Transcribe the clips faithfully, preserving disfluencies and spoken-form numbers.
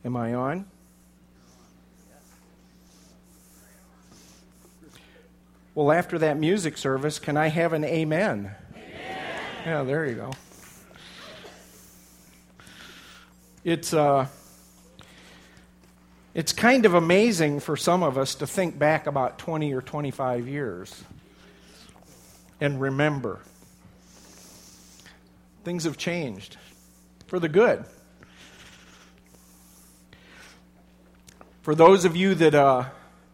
Am I on? Well, after that music service, can I have an amen? Amen. Yeah, there you go. It's uh, it's kind of amazing for some of us to think back about twenty or twenty-five years and remember. Things have changed for the good. For those of you that uh,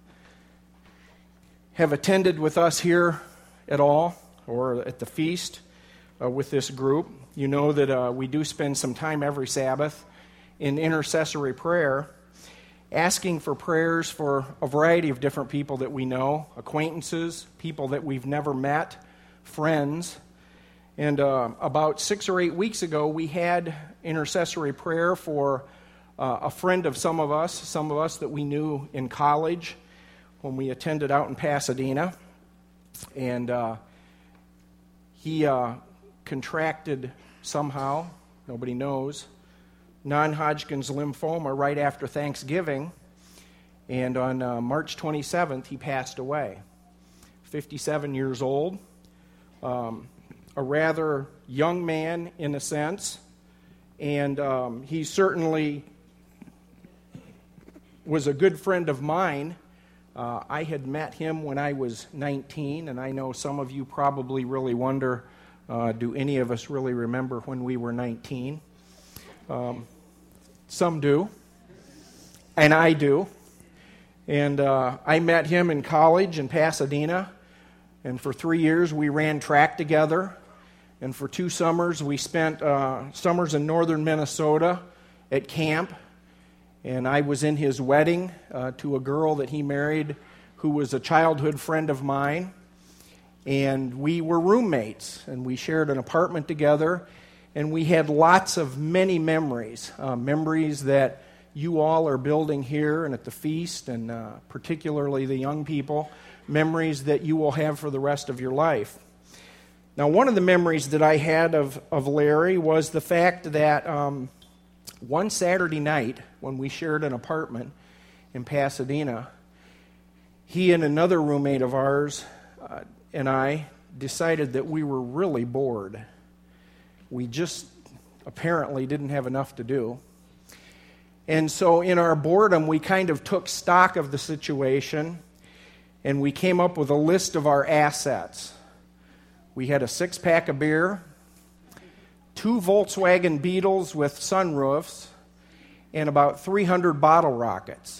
have attended with us here at all, or at the feast uh, with this group, you know that uh, we do spend some time every Sabbath in intercessory prayer, asking for prayers for a variety of different people that we know, acquaintances, people that we've never met, friends. And uh, about six or eight weeks ago, we had intercessory prayer for uh, a friend of some of us, some of us that we knew in college when we attended out in Pasadena. And uh, he uh, contracted somehow, nobody knows, non-Hodgkin's lymphoma right after Thanksgiving. And on uh, March twenty-seventh, he passed away. fifty-seven years old. Um, a rather young man in a sense. And um, he certainly was a good friend of mine. Uh, I had met him when I was nineteen, and I know some of you probably really wonder, uh, do any of us really remember when we were nineteen? Um, some do, and I do. And uh, I met him in college in Pasadena, and for three years we ran track together. And for two summers we spent uh, summers in northern Minnesota at camp. And I was in his wedding uh, to a girl that he married who was a childhood friend of mine. And we were roommates, and we shared an apartment together. And we had lots of many memories, uh, memories that you all are building here and at the feast, and uh, particularly the young people, memories that you will have for the rest of your life. Now, one of the memories that I had of, of Larry was the fact that um, one Saturday night, when we shared an apartment in Pasadena, he and another roommate of ours uh, and I decided that we were really bored. We just apparently didn't have enough to do. And so in our boredom, we kind of took stock of the situation, and we came up with a list of our assets. We had a six-pack of beer, two Volkswagen Beetles with sunroofs, and about three hundred bottle rockets.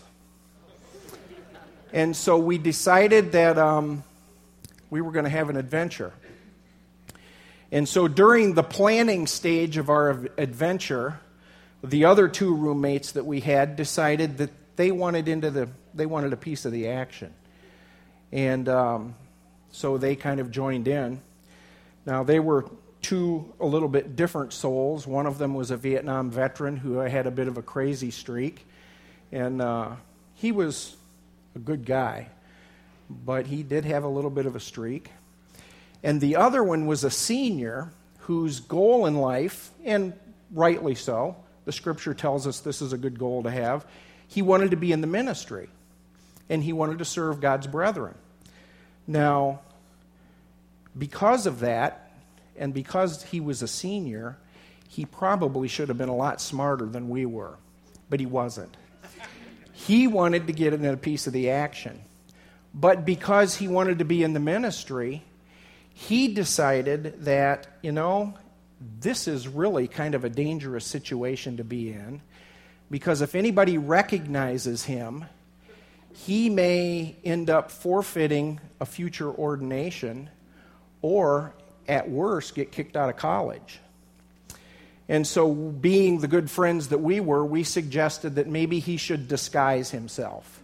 And so we decided that um, we were going to have an adventure. And so during the planning stage of our adventure, the other two roommates that we had decided that they wanted into the they wanted a piece of the action. And um, so they kind of joined in. Now, they were two a little bit different souls. One of them was a Vietnam veteran who had a bit of a crazy streak. And uh, he was a good guy, but he did have a little bit of a streak. And the other one was a senior whose goal in life, and rightly so, the Scripture tells us this is a good goal to have, he wanted to be in the ministry, and he wanted to serve God's brethren. Now, because of that, and because he was a senior, he probably should have been a lot smarter than we were, but he wasn't. He wanted to get in a piece of the action. But because he wanted to be in the ministry, he decided that, you know, this is really kind of a dangerous situation to be in, because if anybody recognizes him, he may end up forfeiting a future ordination, or at worst get kicked out of college. And so, being the good friends that we were, we suggested that maybe he should disguise himself.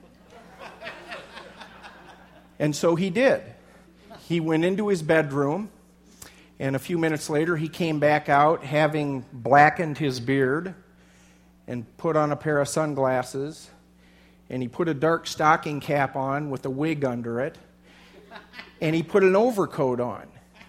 And so he did. He went into his bedroom, and a few minutes later he came back out having blackened his beard and put on a pair of sunglasses, and he put a dark stocking cap on with a wig under it, and he put an overcoat on.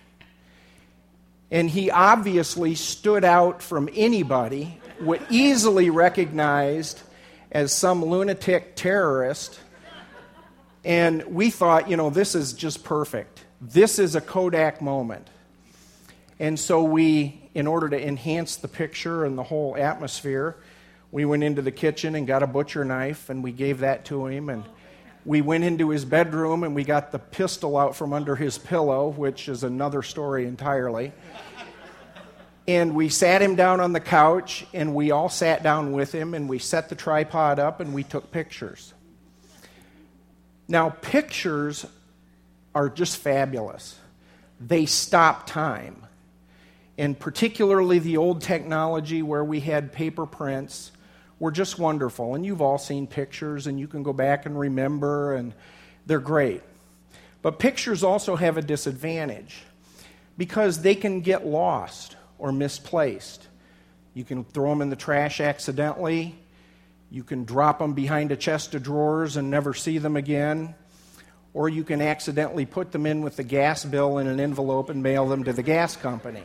And he obviously stood out from anybody, was easily recognized as some lunatic terrorist. And we thought, you know, this is just perfect. This is a Kodak moment. And so we, in order to enhance the picture and the whole atmosphere, we went into the kitchen and got a butcher knife, and we gave that to him. And we went into his bedroom, and we got the pistol out from under his pillow, which is another story entirely. And we sat him down on the couch, and we all sat down with him, and we set the tripod up, and we took pictures. Now, pictures are just fabulous. They stop time. And particularly the old technology where we had paper prints were just wonderful. And you've all seen pictures, and you can go back and remember, and they're great. But pictures also have a disadvantage because they can get lost or misplaced. You can throw them in the trash accidentally. You can drop them behind a chest of drawers and never see them again. Or you can accidentally put them in with the gas bill in an envelope and mail them to the gas company.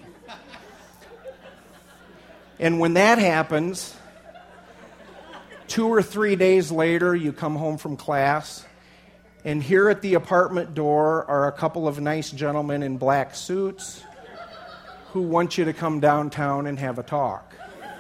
And when that happens, two or three days later, you come home from class, and here at the apartment door are a couple of nice gentlemen in black suits who want you to come downtown and have a talk.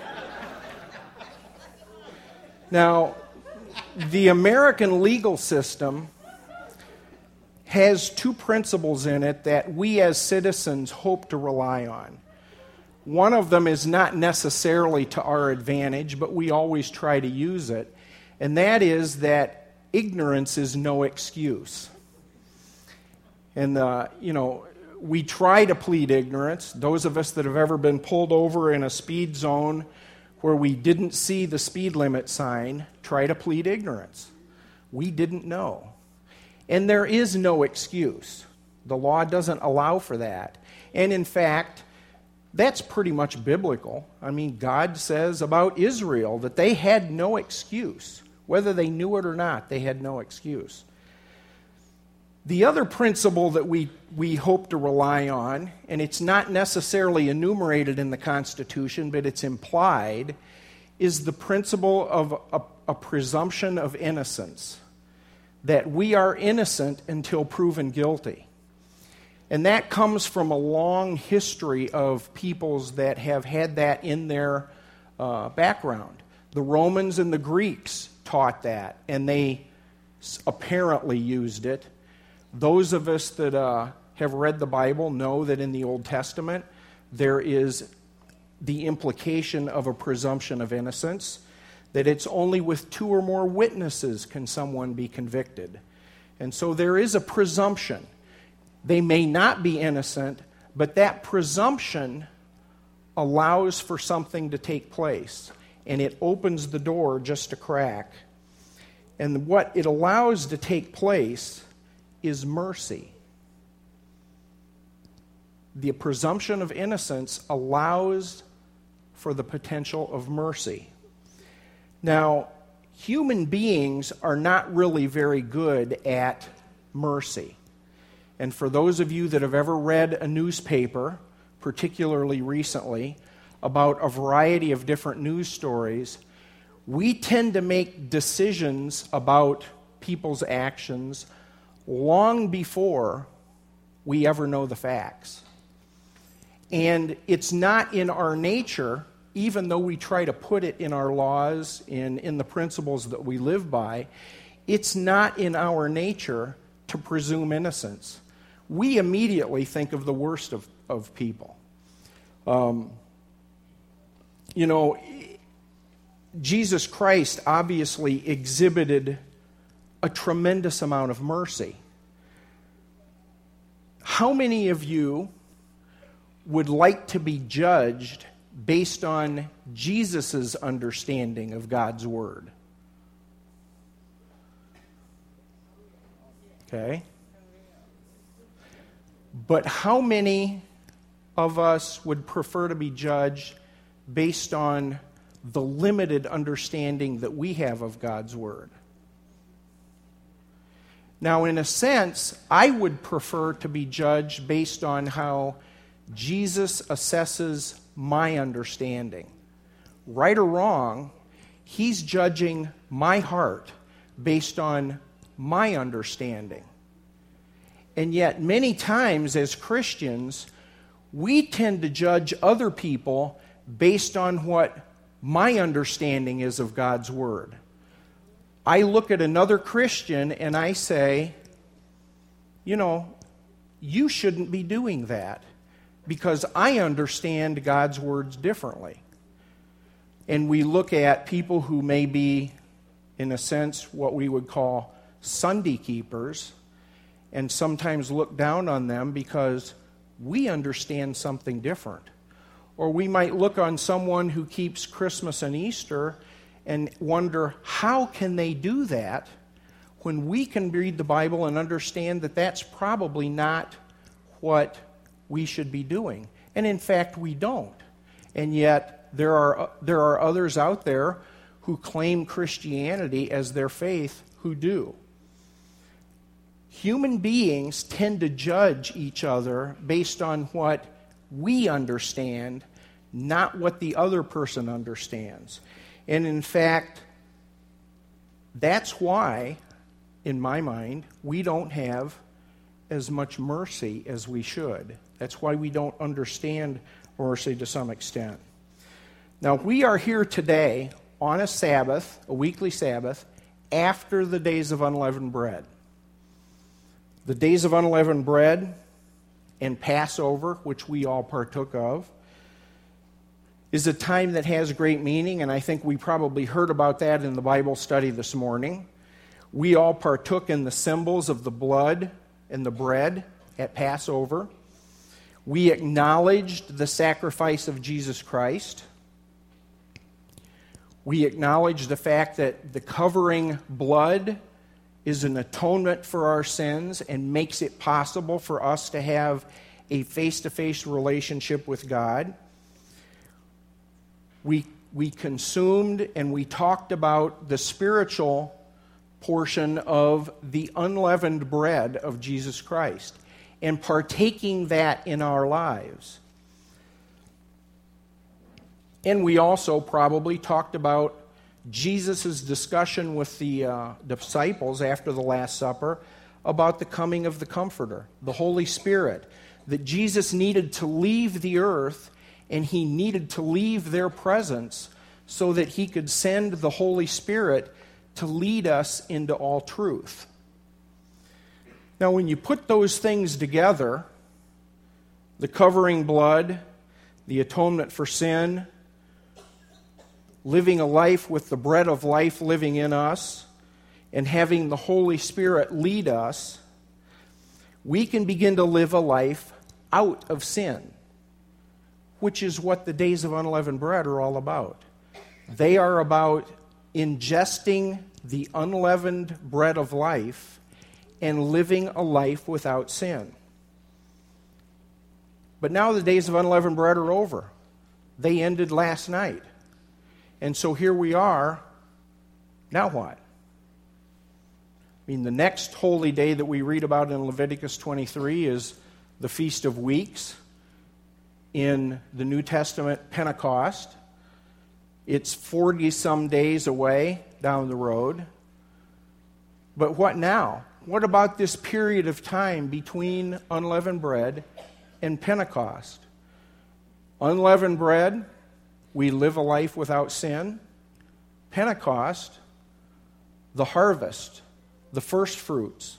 Now, the American legal system has two principles in it that we as citizens hope to rely on. One of them is not necessarily to our advantage, but we always try to use it, and that is that ignorance is no excuse. And, uh, you know, we try to plead ignorance. Those of us that have ever been pulled over in a speed zone where we didn't see the speed limit sign try to plead ignorance. We didn't know. And there is no excuse. The law doesn't allow for that. And in fact, that's pretty much biblical. I mean, God says about Israel that they had no excuse. Whether they knew it or not, they had no excuse. The other principle that we, we hope to rely on, and it's not necessarily enumerated in the Constitution, but it's implied, is the principle of a, a presumption of innocence, that we are innocent until proven guilty. And that comes from a long history of peoples that have had that in their uh, background. The Romans and the Greeks taught that, and they apparently used it. Those of us that uh, have read the Bible know that in the Old Testament there is the implication of a presumption of innocence, that it's only with two or more witnesses can someone be convicted. And so there is a presumption. They may not be innocent, but that presumption allows for something to take place, and it opens the door just a crack. And what it allows to take place is mercy. The presumption of innocence allows for the potential of mercy. Now, human beings are not really very good at mercy. And for those of you that have ever read a newspaper, particularly recently, about a variety of different news stories, we tend to make decisions about people's actions long before we ever know the facts. And it's not in our nature, even though we try to put it in our laws, in, in the principles that we live by, it's not in our nature to presume innocence. We immediately think of the worst of, of people. Um, you know, Jesus Christ obviously exhibited a tremendous amount of mercy. How many of you would like to be judged based on Jesus' understanding of God's Word? Okay. But how many of us would prefer to be judged based on the limited understanding that we have of God's Word? Now, in a sense, I would prefer to be judged based on how Jesus assesses my understanding. Right or wrong, He's judging my heart based on my understanding. And yet, many times as Christians, we tend to judge other people based on what my understanding is of God's Word. I look at another Christian and I say, you know, you shouldn't be doing that because I understand God's words differently. And we look at people who may be, in a sense, what we would call Sunday keepers, and sometimes look down on them because we understand something different. Or we might look on someone who keeps Christmas and Easter and wonder, how can they do that when we can read the Bible and understand that that's probably not what we should be doing? And in fact, we don't. And yet, there are, there are others out there who claim Christianity as their faith who do. Human beings tend to judge each other based on what we understand, not what the other person understands. And in fact, that's why, in my mind, we don't have as much mercy as we should. That's why we don't understand mercy to some extent. Now, we are here today on a Sabbath, a weekly Sabbath, after the days of unleavened bread. The days of unleavened bread and Passover, which we all partook of, is a time that has great meaning, and I think we probably heard about that in the Bible study this morning. We all partook in the symbols of the blood and the bread at Passover. We acknowledged the sacrifice of Jesus Christ. We acknowledge the fact that the covering blood is an atonement for our sins and makes it possible for us to have a face-to-face relationship with God. We, we consumed and we talked about the spiritual portion of the unleavened bread of Jesus Christ and partaking that in our lives. And we also probably talked about Jesus' discussion with the uh, disciples after the Last Supper about the coming of the Comforter, the Holy Spirit, that Jesus needed to leave the earth and he needed to leave their presence so that he could send the Holy Spirit to lead us into all truth. Now, when you put those things together, the covering blood, the atonement for sin, living a life with the bread of life living in us, and having the Holy Spirit lead us, we can begin to live a life out of sin, which is what the days of unleavened bread are all about. They are about ingesting the unleavened bread of life and living a life without sin. But now the days of unleavened bread are over. They ended last night. And so here we are. Now what? I mean, the next holy day that we read about in Leviticus twenty-three is the Feast of Weeks. In the New Testament, Pentecost. It's forty-some days away down the road. But what now? What about this period of time between unleavened bread and Pentecost? Unleavened bread, we live a life without sin. Pentecost, the harvest, the first fruits.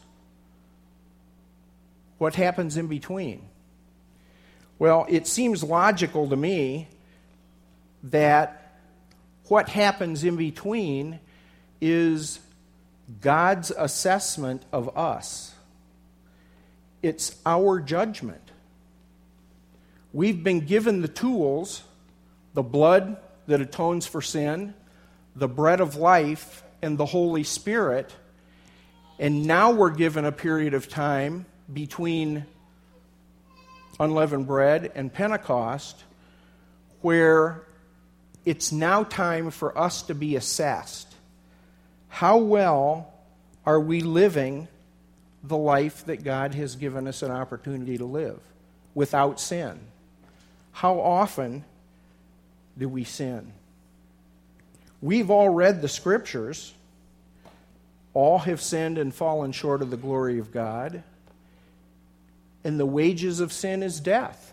What happens in between? Well, it seems logical to me that what happens in between is God's assessment of us. It's our judgment. We've been given the tools, the blood that atones for sin, the bread of life, and the Holy Spirit, and now we're given a period of time between unleavened bread and Pentecost where it's now time for us to be assessed. How well are we living the life that God has given us an opportunity to live without sin? How often do we sin? We've all read the Scriptures. All have sinned and fallen short of the glory of God. And the wages of sin is death.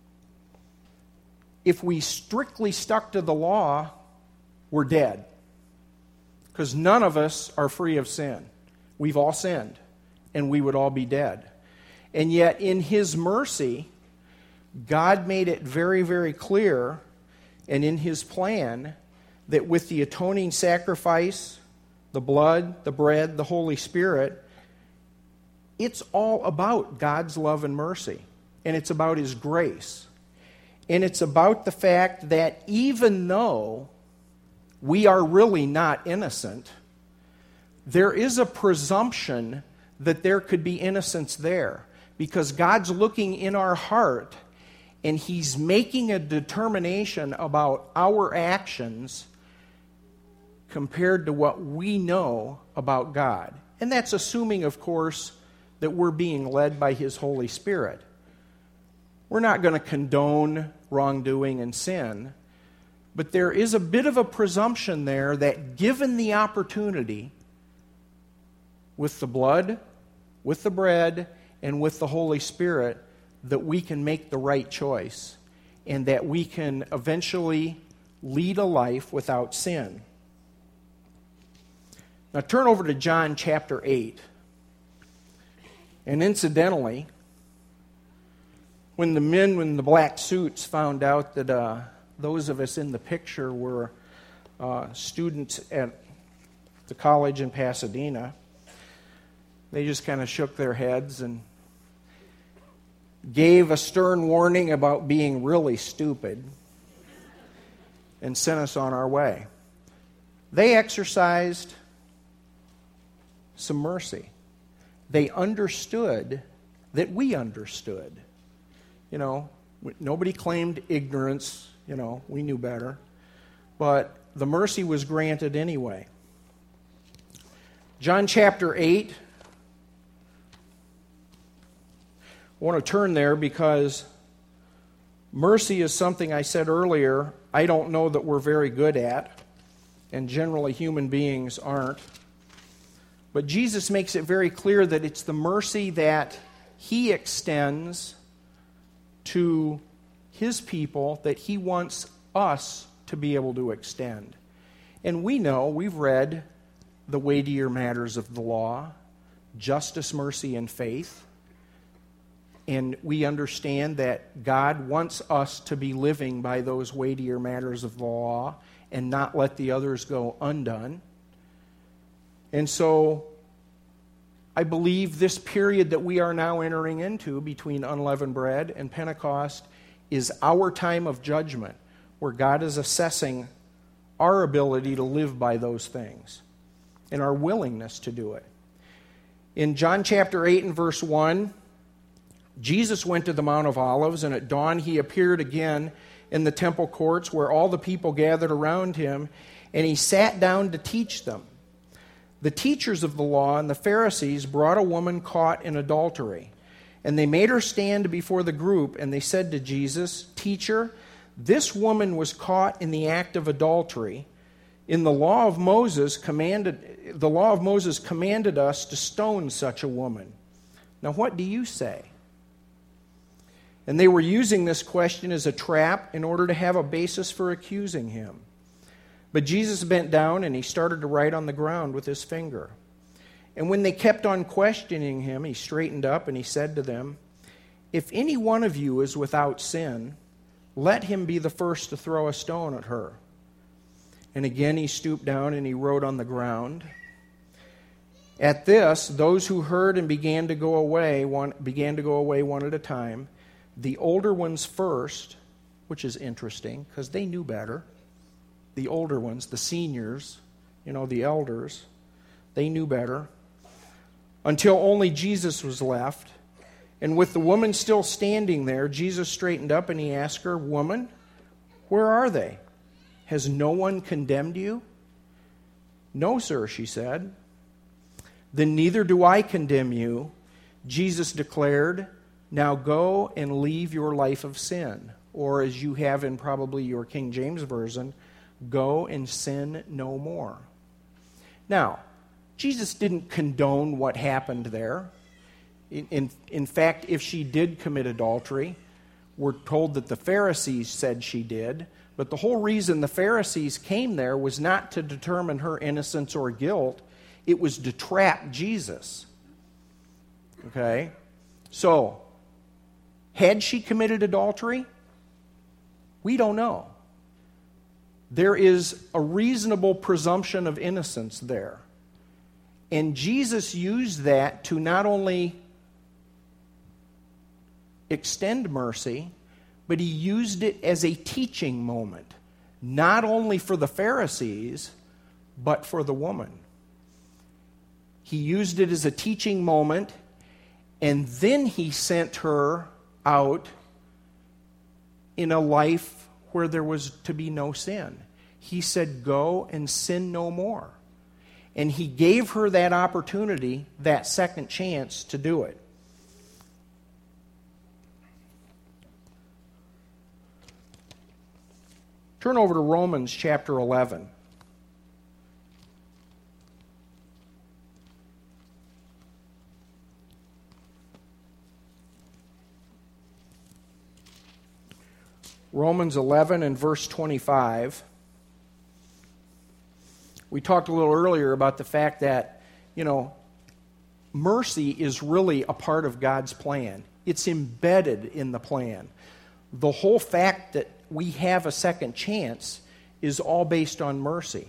If we strictly stuck to the law, we're dead. Because none of us are free of sin. We've all sinned, and we would all be dead. And yet, in His mercy, God made it very, very clear, and in His plan, that with the atoning sacrifice, the blood, the bread, the Holy Spirit, it's all about God's love and mercy. And it's about His grace. And it's about the fact that even though we are really not innocent, there is a presumption that there could be innocence there. Because God's looking in our heart, and He's making a determination about our actions compared to what we know about God. And that's assuming, of course, that we're being led by His Holy Spirit. We're not going to condone wrongdoing and sin, but there is a bit of a presumption there that given the opportunity, with the blood, with the bread, and with the Holy Spirit, that we can make the right choice and that we can eventually lead a life without sin. Now turn over to John chapter eight. And incidentally, when the men in the black suits found out that uh, those of us in the picture were uh, students at the college in Pasadena, they just kind of shook their heads and gave a stern warning about being really stupid and sent us on our way. They exercised some mercy. They understood that we understood. You know, nobody claimed ignorance. You know, we knew better. But the mercy was granted anyway. John chapter eight. I want to turn there because mercy is something I said earlier I don't know that we're very good at, and generally human beings aren't. But Jesus makes it very clear that it's the mercy that He extends to His people that He wants us to be able to extend. And we know, we've read the weightier matters of the law, justice, mercy, and faith. And we understand that God wants us to be living by those weightier matters of the law and not let the others go undone. And so I believe this period that we are now entering into between unleavened bread and Pentecost is our time of judgment, where God is assessing our ability to live by those things and our willingness to do it. In John chapter eight and verse one, Jesus went to the Mount of Olives, and at dawn He appeared again in the temple courts where all the people gathered around Him, and He sat down to teach them. The teachers of the law and the Pharisees brought a woman caught in adultery, and they made her stand before the group, and they said to Jesus, "Teacher, this woman was caught in the act of adultery. In the law of Moses commanded the law of Moses commanded us to stone such a woman. Now what do you say?" And they were using this question as a trap in order to have a basis for accusing Him. But Jesus bent down and He started to write on the ground with His finger. And when they kept on questioning Him, He straightened up and He said to them, "If any one of you is without sin, let him be the first to throw a stone at her." And again He stooped down and He wrote on the ground. At this, those who heard and began to go away one, began to go away one at a time. The older ones first, which is interesting because they knew better. The older ones, the seniors, you know, the elders, they knew better. Until only Jesus was left. And with the woman still standing there, Jesus straightened up and He asked her, "Woman, where are they? Has no one condemned you?" "No, sir," she said. "Then neither do I condemn you," Jesus declared. "Now go and leave your life of sin." Or as you have in probably your King James Version, Go and sin no more. Now, Jesus didn't condone what happened there. In, in, in fact, if she did commit adultery, we're told that the Pharisees said she did. But the whole reason the Pharisees came there was not to determine her innocence or guilt. It was to trap Jesus. Okay? So, had she committed adultery? We don't know. There is a reasonable presumption of innocence there. And Jesus used that to not only extend mercy, but he used it as a teaching moment, not only for the Pharisees, but for the woman. He used it as a teaching moment, and then he sent her out in a life where there was to be no sin. He said, go and sin no more. And he gave her that opportunity, that second chance to do it. Turn over to Romans chapter eleven. Romans eleven and verse twenty-five. We talked a little earlier about the fact that, you know, mercy is really a part of God's plan. It's embedded in the plan. The whole fact that we have a second chance is all based on mercy.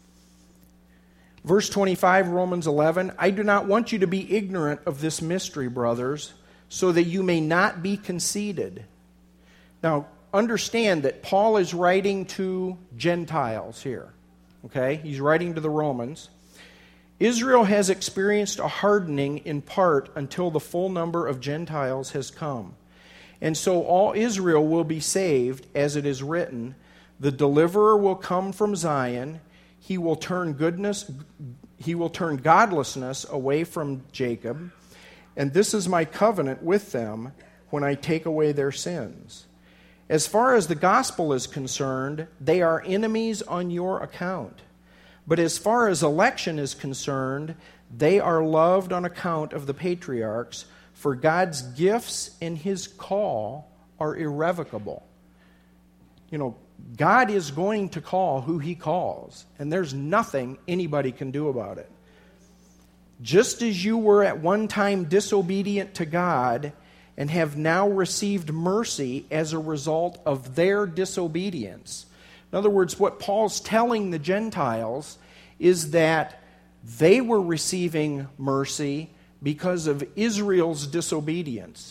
Verse twenty-five, Romans eleven, I do not want you to be ignorant of this mystery, brothers, so that you may not be conceited. Now, understand that Paul is writing to Gentiles here. Okay? He's writing to the Romans. Israel has experienced a hardening in part until the full number of Gentiles has come. And so all Israel will be saved, as it is written, the deliverer will come from Zion, he will turn goodness, he will turn godlessness away from Jacob, and this is my covenant with them when I take away their sins. As far as the gospel is concerned, they are enemies on your account. But as far as election is concerned, they are loved on account of the patriarchs, for God's gifts and his call are irrevocable. You know, God is going to call who he calls, and there's nothing anybody can do about it. Just as you were at one time disobedient to God and have now received mercy as a result of their disobedience. In other words, what Paul's telling the Gentiles is that they were receiving mercy because of Israel's disobedience.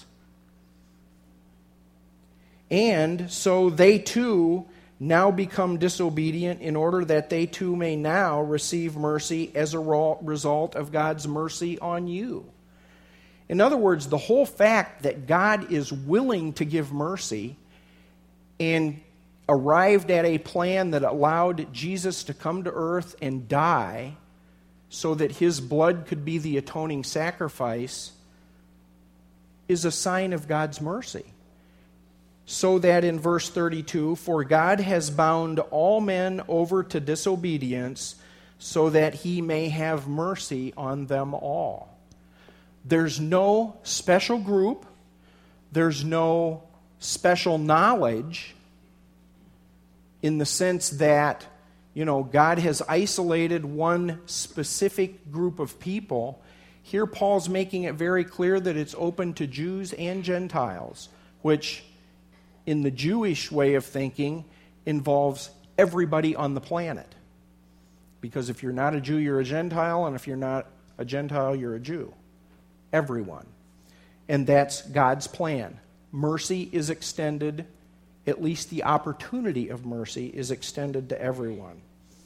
And so they too now become disobedient in order that they too may now receive mercy as a result of God's mercy on you. In other words, the whole fact that God is willing to give mercy and arrived at a plan that allowed Jesus to come to earth and die so that his blood could be the atoning sacrifice is a sign of God's mercy. So that in verse thirty-two, for God has bound all men over to disobedience so that he may have mercy on them all. There's no special group, there's no special knowledge in the sense that, you know, God has isolated one specific group of people. Here Paul's making it very clear that it's open to Jews and Gentiles, which in the Jewish way of thinking involves everybody on the planet. Because if you're not a Jew, you're a Gentile, and if you're not a Gentile, you're a Jew. Everyone. And that's God's plan. Mercy is extended, at least the opportunity of mercy is extended to everyone.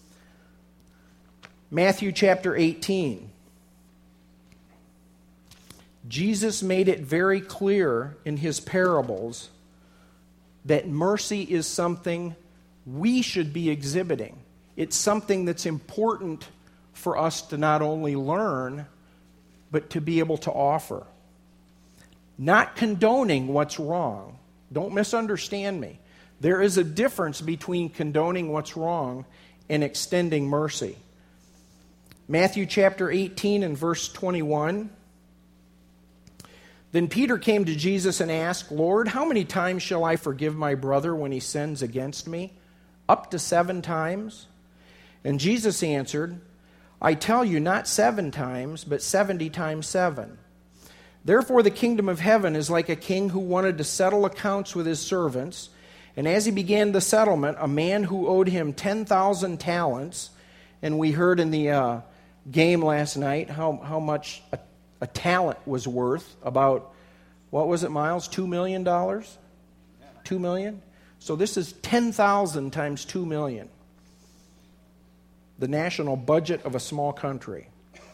Matthew chapter eighteen. Jesus made it very clear in his parables that mercy is something we should be exhibiting. It's something that's important for us to not only learn, but to be able to offer. Not condoning what's wrong. Don't misunderstand me. There is a difference between condoning what's wrong and extending mercy. Matthew chapter eighteen and verse twenty-one. Then Peter came to Jesus and asked, Lord, how many times shall I forgive my brother when he sins against me? Up to seven times? And Jesus answered, I tell you, not seven times, but seventy times seven. Therefore the kingdom of heaven is like a king who wanted to settle accounts with his servants. And as he began the settlement, a man who owed him ten thousand talents, and we heard in the uh, game last night how, how much a A talent was worth, about, what was it, Miles? Two million dollars? Two million? So this is ten thousand times two million. The national budget of a small country.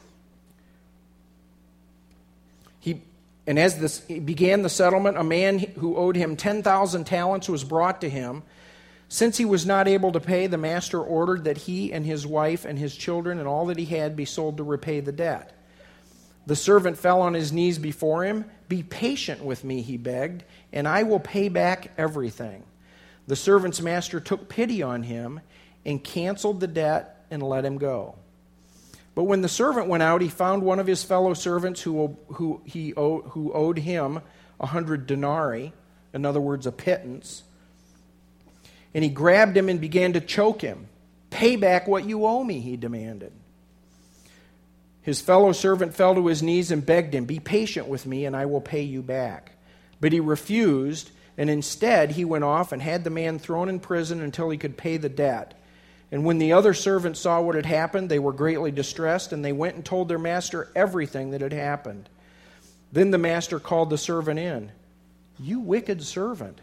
He, and as this he began the settlement, a man who owed him ten thousand talents was brought to him. Since he was not able to pay, the master ordered that he and his wife and his children and all that he had be sold to repay the debt. The servant fell on his knees before him. Be patient with me, he begged, and I will pay back everything. The servant's master took pity on him and canceled the debt and let him go. But when the servant went out, he found one of his fellow servants who, who, he owed, who owed him a hundred denarii, in other words, a pittance. And he grabbed him and began to choke him. Pay back what you owe me, he demanded. His fellow servant fell to his knees and begged him, be patient with me and I will pay you back. But he refused, and instead he went off and had the man thrown in prison until he could pay the debt. And when the other servants saw what had happened, they were greatly distressed, and they went and told their master everything that had happened. Then the master called the servant in. You wicked servant,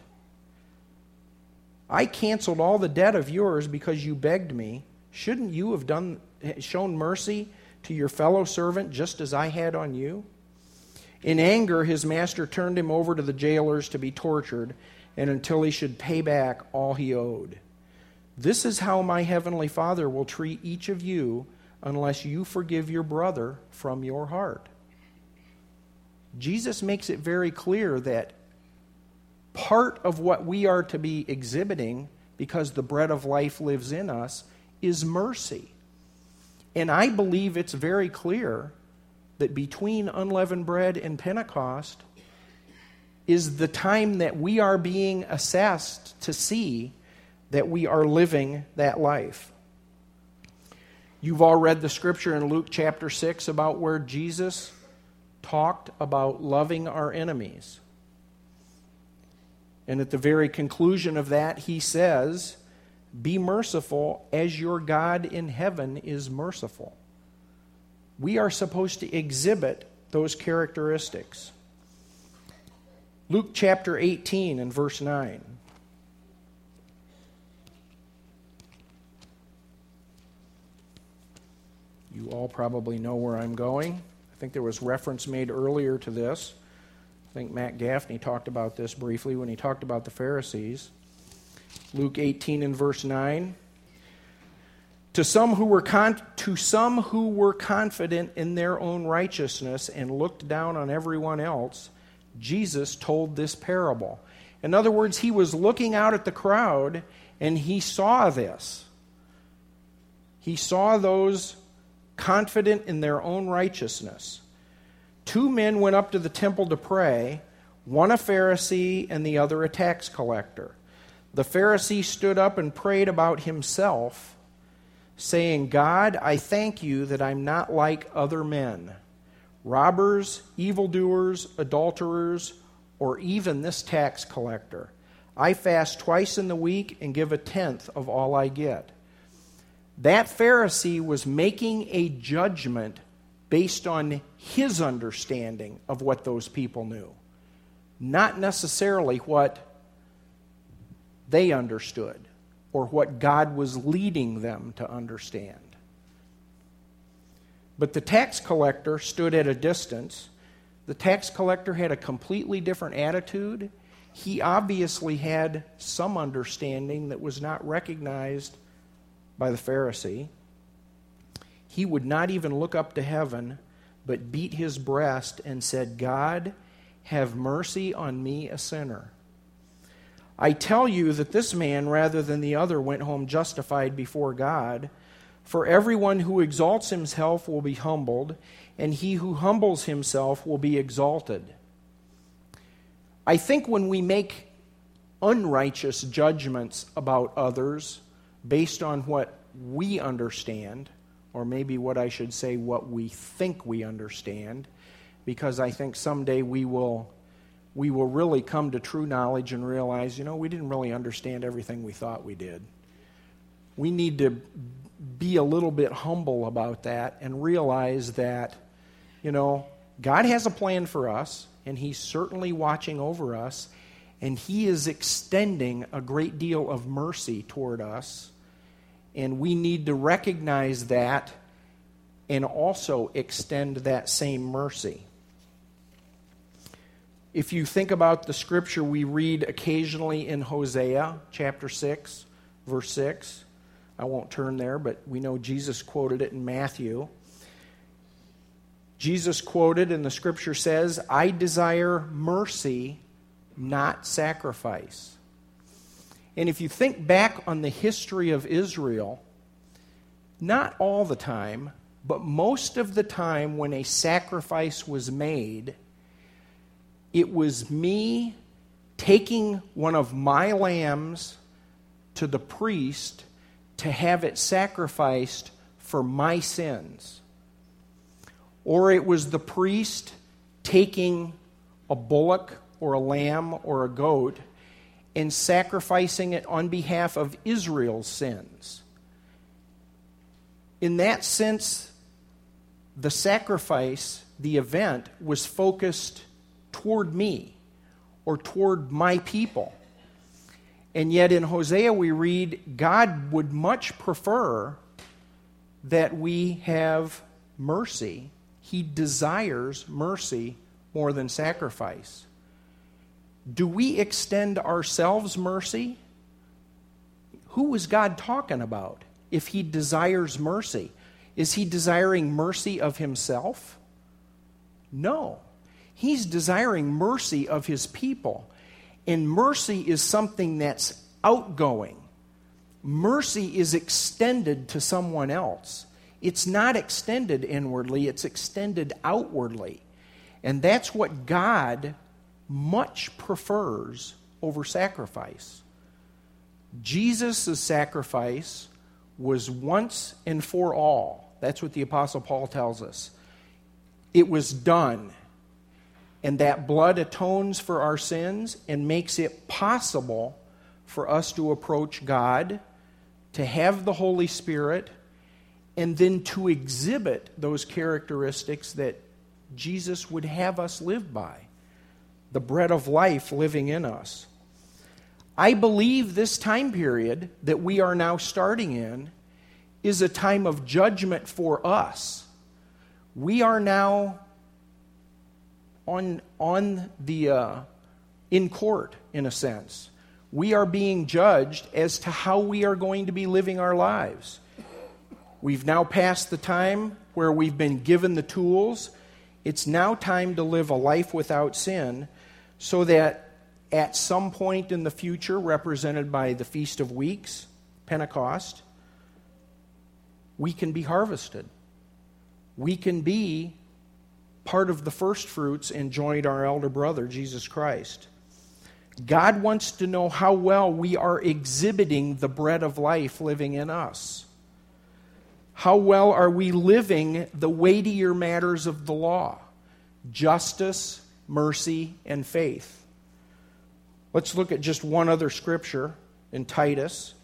I canceled all the debt of yours because you begged me. Shouldn't you have done shown mercy to your fellow servant just as I had on you? In anger, his master turned him over to the jailers to be tortured, and until he should pay back all he owed. This is how my heavenly Father will treat each of you unless you forgive your brother from your heart. Jesus makes it very clear that part of what we are to be exhibiting, because the bread of life lives in us, is mercy. And I believe it's very clear that between unleavened bread and Pentecost is the time that we are being assessed to see that we are living that life. You've all read the scripture in Luke chapter six about where Jesus talked about loving our enemies. And at the very conclusion of that, he says, be merciful as your God in heaven is merciful. We are supposed to exhibit those characteristics. Luke chapter eighteen and verse nine. You all probably know where I'm going. I think there was reference made earlier to this. I think Matt Gaffney talked about this briefly when he talked about the Pharisees. Luke eighteen and verse nine. To some who were con- to some who were confident in their own righteousness and looked down on everyone else, Jesus told this parable. In other words, he was looking out at the crowd and he saw this. He saw those confident in their own righteousness. Two men went up to the temple to pray, one a Pharisee and the other a tax collector. The Pharisee stood up and prayed about himself, saying, God, I thank you that I'm not like other men, robbers, evildoers, adulterers, or even this tax collector. I fast twice in the week and give a tenth of all I get. That Pharisee was making a judgment based on his understanding of what those people knew, not necessarily what they understood or what God was leading them to understand. But the tax collector stood at a distance. The tax collector had a completely different attitude. He obviously had some understanding that was not recognized by the Pharisee. He would not even look up to heaven, but beat his breast and said, God, have mercy on me, a sinner. I tell you that this man, rather than the other, went home justified before God. For everyone who exalts himself will be humbled, and he who humbles himself will be exalted. I think when we make unrighteous judgments about others based on what we understand, or maybe what I should say, what we think we understand, because I think someday we will we will really come to true knowledge and realize, you know, we didn't really understand everything we thought we did. We need to be a little bit humble about that and realize that, you know, God has a plan for us, and He's certainly watching over us, and He is extending a great deal of mercy toward us, and we need to recognize that and also extend that same mercy. If you think about the scripture we read occasionally in Hosea chapter six, verse six, I won't turn there, but we know Jesus quoted it in Matthew. Jesus quoted, and the scripture says, I desire mercy, not sacrifice. And if you think back on the history of Israel, not all the time, but most of the time when a sacrifice was made, it was me taking one of my lambs to the priest to have it sacrificed for my sins. Or it was the priest taking a bullock or a lamb or a goat and sacrificing it on behalf of Israel's sins. In that sense, the sacrifice, the event, was focused toward me or toward my people. And yet in Hosea we read, God would much prefer that we have mercy. He desires mercy more than sacrifice. Do we extend ourselves mercy? Who is God talking about if He desires mercy? Is He desiring mercy of Himself? No. He's desiring mercy of His people. And mercy is something that's outgoing. Mercy is extended to someone else. It's not extended inwardly, it's extended outwardly. And that's what God much prefers over sacrifice. Jesus' sacrifice was once and for all. That's what the Apostle Paul tells us. It was done. And that blood atones for our sins and makes it possible for us to approach God, to have the Holy Spirit, and then to exhibit those characteristics that Jesus would have us live by. The bread of life living in us. I believe this time period that we are now starting in is a time of judgment for us. We are now on, on the uh, in court, in a sense. We are being judged as to how we are going to be living our lives. We've now passed the time where we've been given the tools. It's now time to live a life without sin, so that at some point in the future, represented by the Feast of Weeks, Pentecost, we can be harvested. We can be part of the first fruits and join our elder brother, Jesus Christ. God wants to know how well we are exhibiting the bread of life living in us. How well are we living the weightier matters of the law? Justice, mercy, and faith. Let's look at just one other scripture in Titus.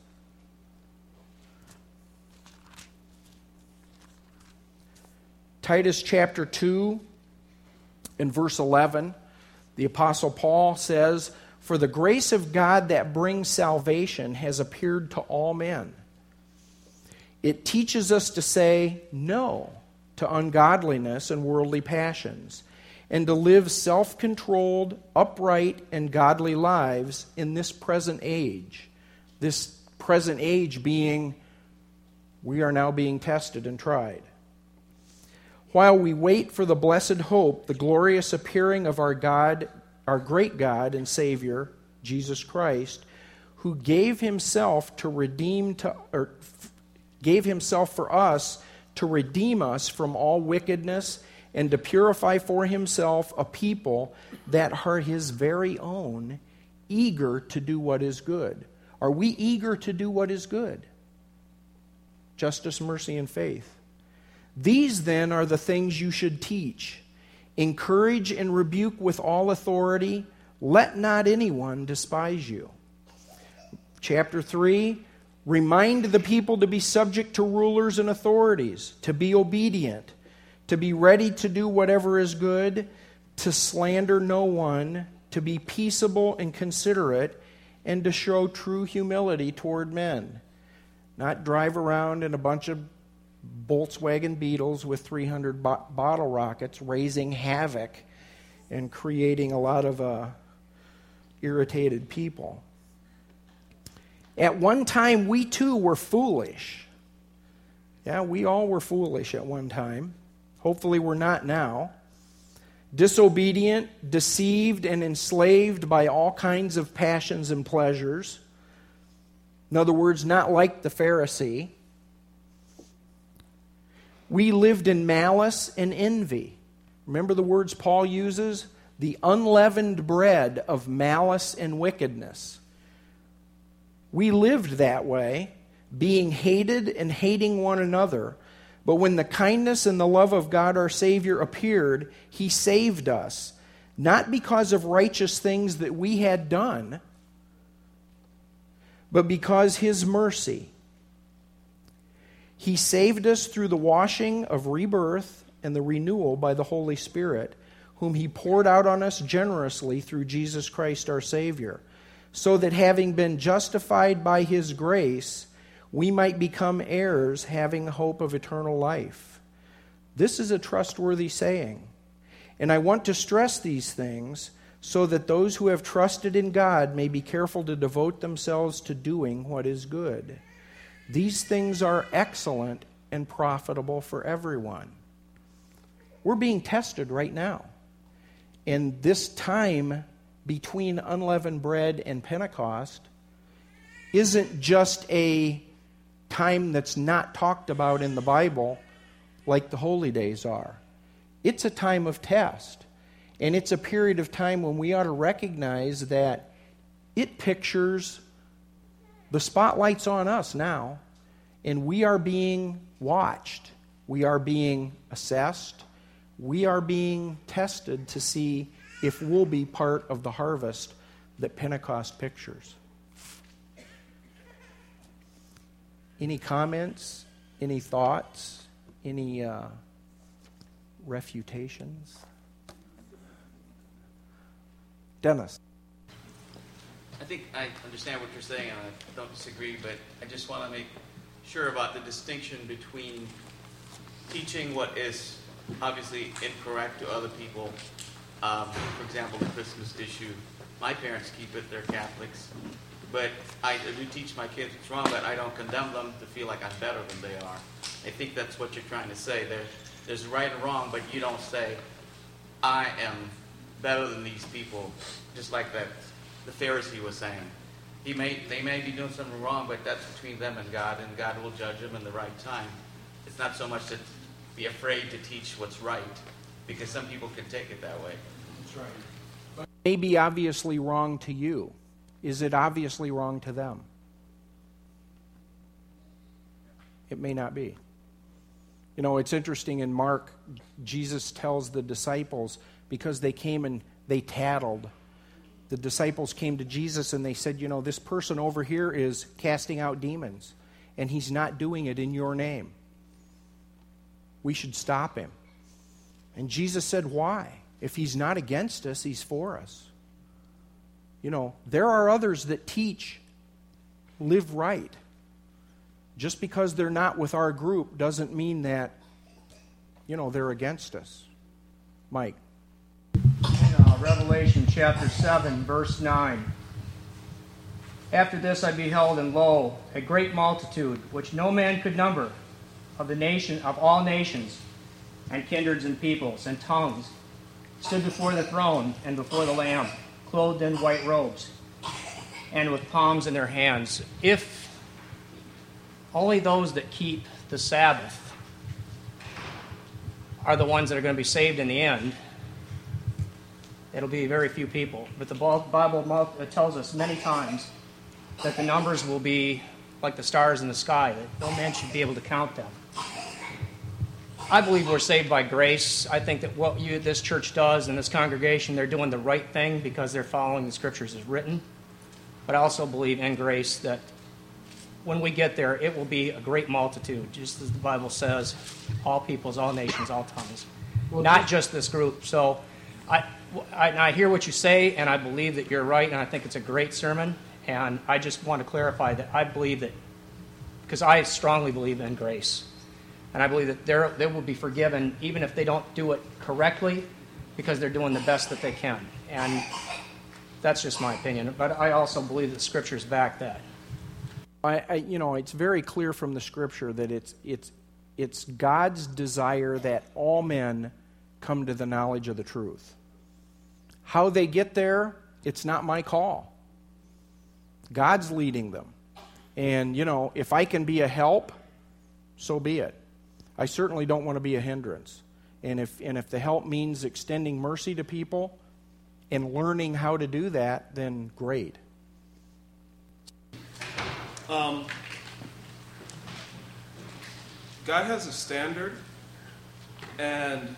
Titus chapter two and verse eleven, the Apostle Paul says, "For the grace of God that brings salvation has appeared to all men." It teaches us to say no to ungodliness and worldly passions, and to live self-controlled, upright, and godly lives in this present age. This present age being, we are now being tested and tried. While we wait for the blessed hope, the glorious appearing of our God, our great God and Savior, Jesus Christ, who gave himself to redeem to or gave himself for us to redeem us from all wickedness and to purify for himself a people that are his very own, eager to do what is good. Are we eager to do what is good? Justice, mercy, and faith. These then are the things you should teach. Encourage and rebuke with all authority. Let not anyone despise you. Chapter three, remind the people to be subject to rulers and authorities, to be obedient, to be ready to do whatever is good, to slander no one, to be peaceable and considerate, and to show true humility toward men. Not drive around in a bunch of Volkswagen Beetles with three hundred bo- bottle rockets raising havoc and creating a lot of uh, irritated people. At one time, we too were foolish. Yeah, we all were foolish at one time. Hopefully we're not now. Disobedient, deceived, and enslaved by all kinds of passions and pleasures. In other words, not like the Pharisee. We lived in malice and envy. Remember the words Paul uses? The unleavened bread of malice and wickedness. We lived that way, being hated and hating one another. But when the kindness and the love of God our Savior appeared, He saved us, not because of righteous things that we had done, but because His mercy. He saved us through the washing of rebirth and the renewal by the Holy Spirit, whom He poured out on us generously through Jesus Christ our Savior, so that having been justified by His grace, we might become heirs, having hope of eternal life. This is a trustworthy saying, and I want to stress these things so that those who have trusted in God may be careful to devote themselves to doing what is good. These things are excellent and profitable for everyone. We're being tested right now. And this time between unleavened bread and Pentecost isn't just a time that's not talked about in the Bible like the holy days are. It's a time of test. And it's a period of time when we ought to recognize that it pictures the spotlight's on us now, and we are being watched. We are being assessed. We are being tested to see if we'll be part of the harvest that Pentecost pictures. Any comments? Any thoughts? Any uh, refutations? Dennis. I think I understand what you're saying, and I don't disagree, but I just want to make sure about the distinction between teaching what is obviously incorrect to other people. Um, for example, the Christmas issue. My parents keep it, they're Catholics. But I do teach my kids it's wrong, but I don't condemn them to feel like I'm better than they are. I think that's what you're trying to say. There, there's right and wrong, but you don't say, I am better than these people, just like that the Pharisee was saying. He may, they may be doing something wrong, but that's between them and God, and God will judge them in the right time. It's not so much to be afraid to teach what's right, because some people can take it that way. That's right. But it may be obviously wrong to you. Is it obviously wrong to them? It may not be. You know, it's interesting in Mark, Jesus tells the disciples, because they came and they tattled, the disciples came to Jesus and they said, you know, this person over here is casting out demons, and he's not doing it in your name. We should stop him. And Jesus said, why? If he's not against us, he's for us. You know, there are others that teach live right. Just because they're not with our group doesn't mean that, you know, they're against us. Mike. In uh, Revelation chapter seven, verse nine. After this I beheld, and lo, a great multitude, which no man could number, of the nation of all nations, and kindreds and peoples and tongues, stood before the throne and before the Lamb, clothed in white robes, and with palms in their hands. If only those that keep the Sabbath are the ones that are going to be saved in the end, it'll be very few people. But the Bible tells us many times that the numbers will be like the stars in the sky, that no man should be able to count them. I believe we're saved by grace. I think that what you, this church does and this congregation, they're doing the right thing because they're following the Scriptures as written. But I also believe in grace that when we get there, it will be a great multitude, just as the Bible says, all peoples, all nations, all tongues. Well, not just this group. So I, I, I hear what you say, and I believe that you're right, and I think it's a great sermon. And I just want to clarify that I believe that, because I strongly believe in grace. And I believe that they will be forgiven even if they don't do it correctly, because they're doing the best that they can. And that's just my opinion. But I also believe that Scriptures back that. I, I, you know, it's very clear from the Scripture that it's it's it's God's desire that all men come to the knowledge of the truth. How they get there, it's not my call. God's leading them. And, you know, if I can be a help, so be it. I certainly don't want to be a hindrance. And if and if the help means extending mercy to people and learning how to do that, then great. Um, God has a standard, and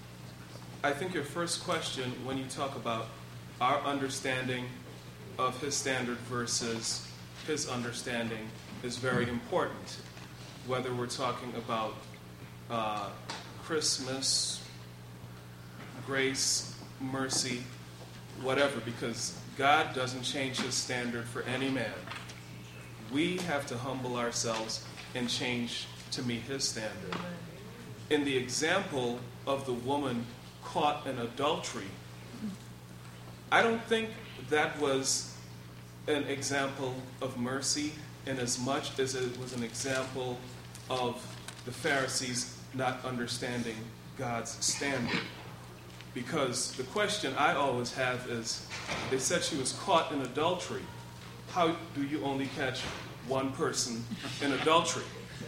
I think your first question when you talk about our understanding of His standard versus His understanding is very important. Whether we're talking about uh, Christmas, grace, mercy, whatever, because God doesn't change His standard for any man. We have to humble ourselves and change to meet His standard. In the example of the woman caught in adultery, I don't think that was an example of mercy in as much as it was an example of the Pharisees not understanding God's standard. Because the question I always have is, they said she was caught in adultery. How do you only catch one person in adultery?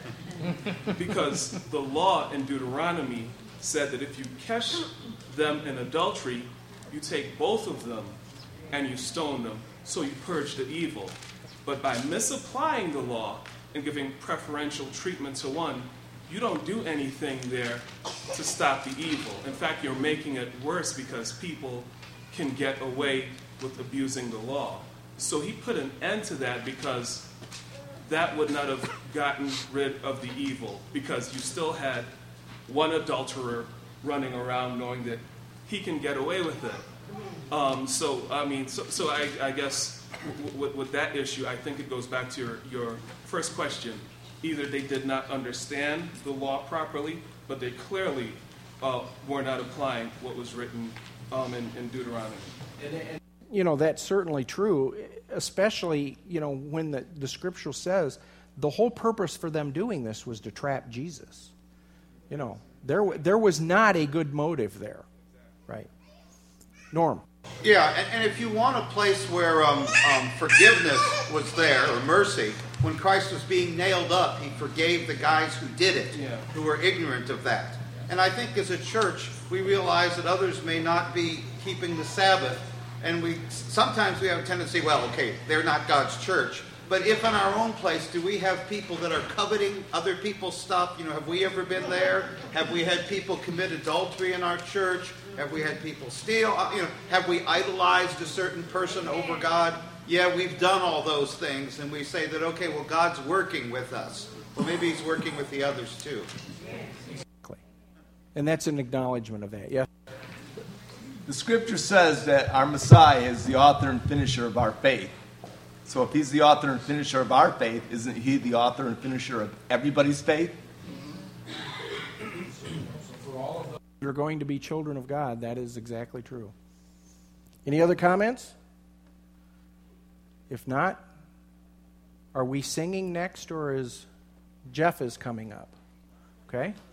Because the law in Deuteronomy said that if you catch them in adultery, you take both of them and you stone them, so you purge the evil. But by misapplying the law and giving preferential treatment to one, you don't do anything there to stop the evil. In fact, you're making it worse because people can get away with abusing the law. So he put an end to that because that would not have gotten rid of the evil, because you still had one adulterer running around knowing that he can get away with it. Um, so, I mean, so, so I, I guess w- w- with that issue, I think it goes back to your, your first question. Either they did not understand the law properly, but they clearly uh, were not applying what was written um, in, in Deuteronomy. And, and, you know, that's certainly true, especially, you know, when the, the Scripture says the whole purpose for them doing this was to trap Jesus. You know, there there was not a good motive there, right? Norm. Yeah, and, and if you want a place where um, um, forgiveness was there, or mercy, when Christ was being nailed up, He forgave the guys who did it, yeah. who were ignorant of that. And I think as a church, we realize that others may not be keeping the Sabbath, and we sometimes we have a tendency, well, okay, they're not God's church. But if in our own place, do we have people that are coveting other people's stuff? You know, have we ever been there? Have we had people commit adultery in our church? Have we had people steal? You know, have we idolized a certain person over God? Yeah, we've done all those things, and we say that, okay, well, God's working with us. Well, maybe He's working with the others too. Exactly. And that's an acknowledgement of that, yeah. The Scripture says that our Messiah is the author and finisher of our faith. So if He's the author and finisher of our faith, isn't He the author and finisher of everybody's faith? You're going to be children of God. That is exactly true. Any other comments? If not, are we singing next, or is Jeff is coming up? Okay.